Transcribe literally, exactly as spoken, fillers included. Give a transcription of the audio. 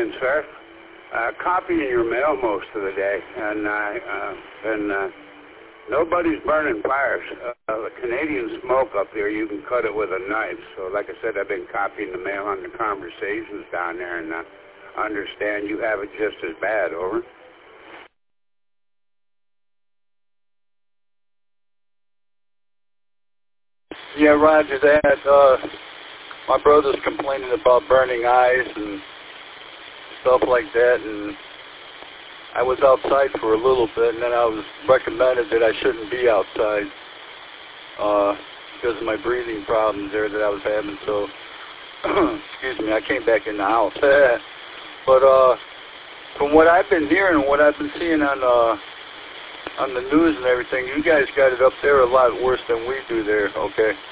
evening, sir. Uh, copying your mail most of the day, and uh, uh, and uh, nobody's burning fires. Uh, the Canadian smoke up there, you can cut it with a knife. So, like I said, I've been copying the mail on the conversations down there, and uh, understand you have it just as bad. Over. Yeah, Roger that. Uh, my brother's complaining about burning eyes and stuff like that, and I was outside for a little bit, and then I was recommended that I shouldn't be outside uh, because of my breathing problems there that I was having. So, excuse me, I came back in the house. But uh, from what I've been hearing and what I've been seeing on uh, on the news and everything, you guys got it up there a lot worse than we do there. Okay.